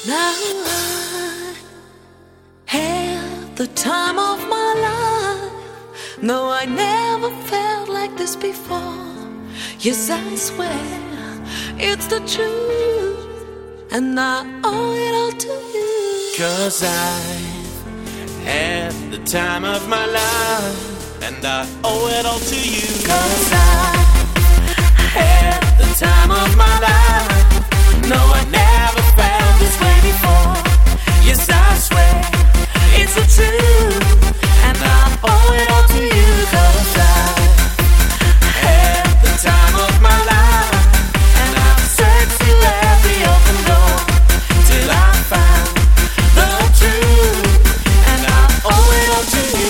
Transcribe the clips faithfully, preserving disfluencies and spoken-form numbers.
Now I had the time of my life. No, I never felt like this before. Yes, I swear it's the truth, and I owe it all to you. 'Cause I've had the time of my life, and I owe it all to you. 'Cause I had the time of my life. No, I never felt this way before. Yes, I swear it's the truth, and I owe it all to you. 'Cause I had the time of my life, and I've searched through every open door till I found the truth, and I owe it all to you.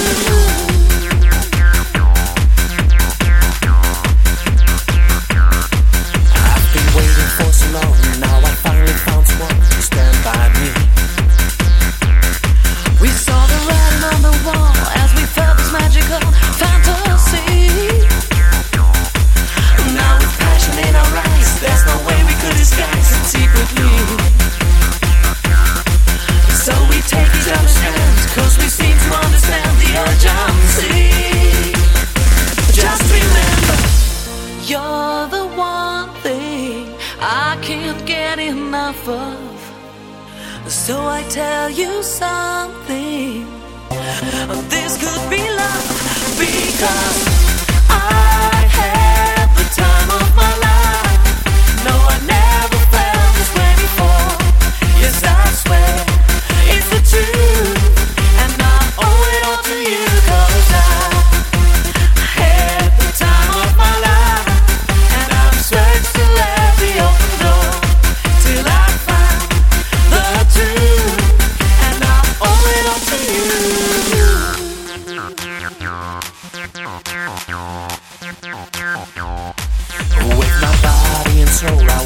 Now I finally found someone to stand by me. We saw the writing on the wall as we felt this magical fantasy. Now with passion in our eyes, there's no way we could disguise it secretly. So we take each other's hands, 'cause we seem to understand the urgency. Just remember, you're the one thing I can't get enough of. So I tell you something, this could be love, because I had the time of my life. No, I never felt this way before. Yes, I swear it's the truth, and I owe it all to you. 'Cause I had the time of my life, and I've searched through every open door till I found the truth, and I owe it all to you. With my body and soul, I